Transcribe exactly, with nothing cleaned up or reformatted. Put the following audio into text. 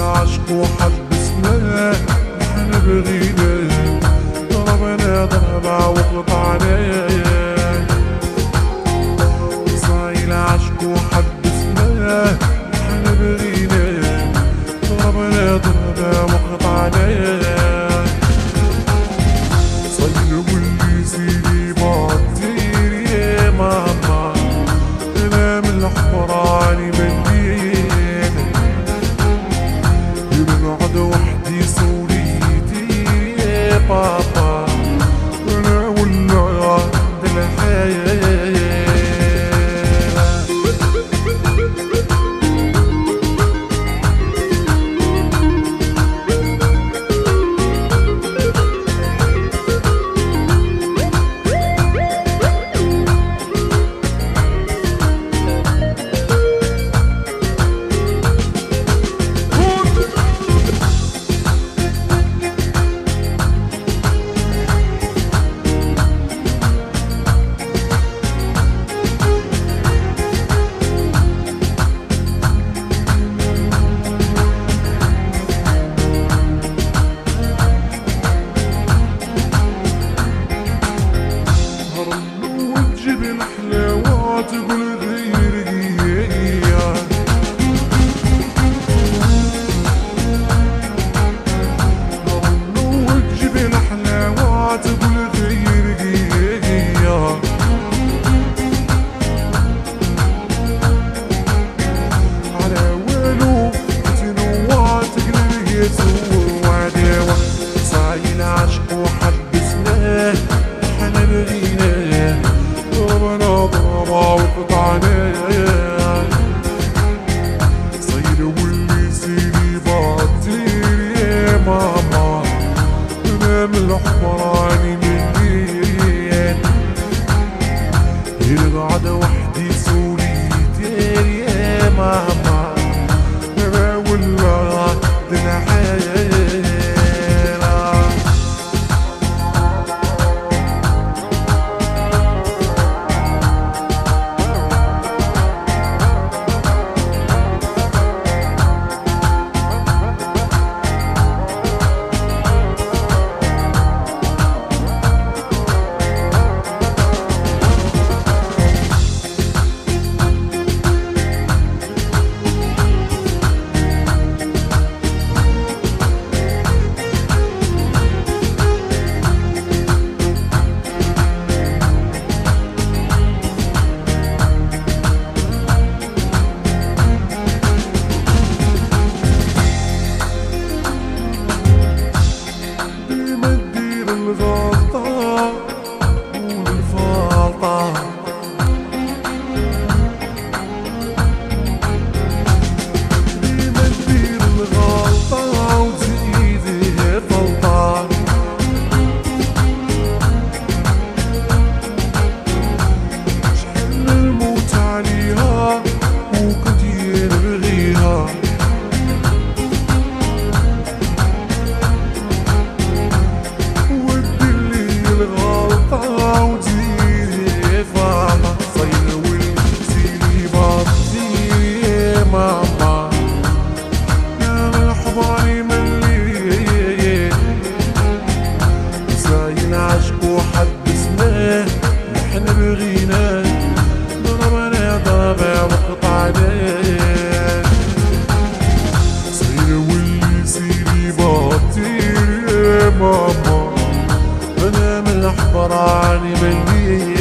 العشق وحبسنا احنا بغينا ضربنا ضربة وقطعنا صاي العشق وحبسنا احنا بغينا ضربنا ضربة وقطعنا صاي واللي سيدي بعطير يا ماما انا من الحمراني ملينا يبعد وحدي صوريتي يا بابا انا ولا عند الحياة تقول غير غير وتجيب الحلاوة تقول غير غير على والو تنوع تقول يسوع وعداوة صاي العشق وحبسناه احنا بغيناه ضربنا ضربة وقطعنا صيد واللي سيدي بعطير يا ماما انا من الحمراني مليان يرقعد وحدي سوليتير يا ماما انا ولا الحياة الغلطة والفلطة ديما تدير الغلطة وتزيد فلطة شحال الموت عليها وكنت نبغيها الغلطة وتزيد فاطمة صير والسيدي بعطير يا ماما يا من الحضاني مليان صاي العشق وحبسناه نحنا بغيناه ضربنا ضربة وقطعنا صير واللي سيدي بعطير يا ماما أنا من الحمراني مليان